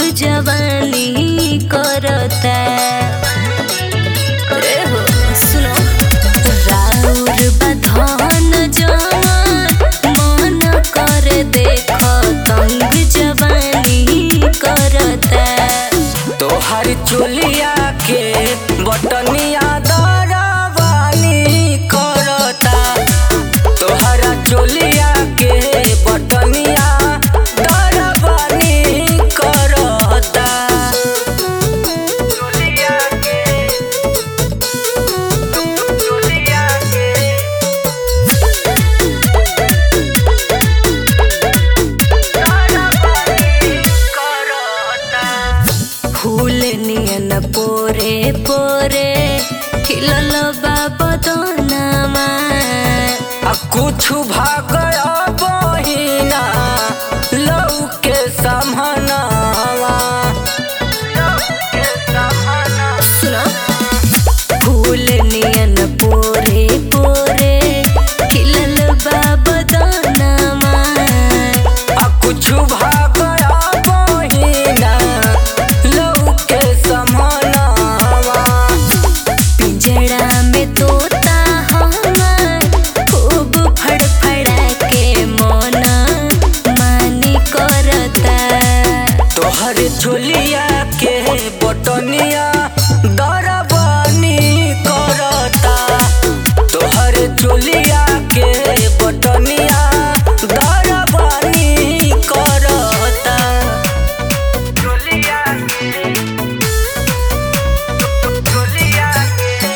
जवानी करता। रे हो सुनो राउर बधन जवान मन कर देख तंग जवानी करता। तोहर चोलिया के बटनिया दरवानी करता। तोहरा चोलिया के बटनिया दरवानी करता। चोलिया के चोलिया के दरवानी करता। फूल नियन पोरे पोरे खिलल बा बदनमा। कुछ भाग बहिना लौके समहनवा। सुनो फूल नियन पोरे पोरे खिलल बा बदनमा। कुछ भाग बहिना लौके समहनवा। पिंजड़ा में तोता हमार खूब फड़फड़ा के मन मानी करता। तोहर चोलिया के बटनिया दरवानी करता। तोहर चोलिया के बटनिया दरवानी करता। चोलिया के चोलिया के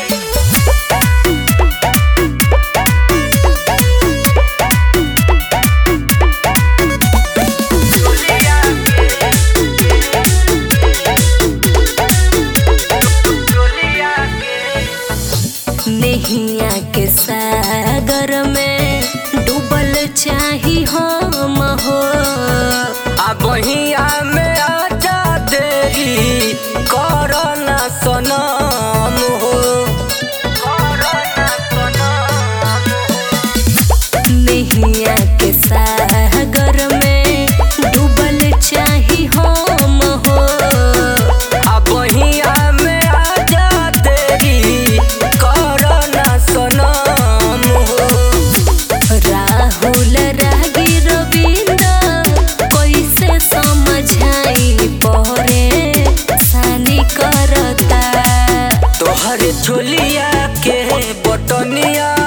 नैया के सागर में डूबल चाही हम हो। बहिया में आजा देरी करना सनम हो। करना सनम हो। नैया के सागर में डूबल चाही हम हो। बहिया में आजा देरी करना सनम हो। राहुल रागी रविंद्र कैसे समझाई परे सानी करता। तोहर चोलिया के बटनिया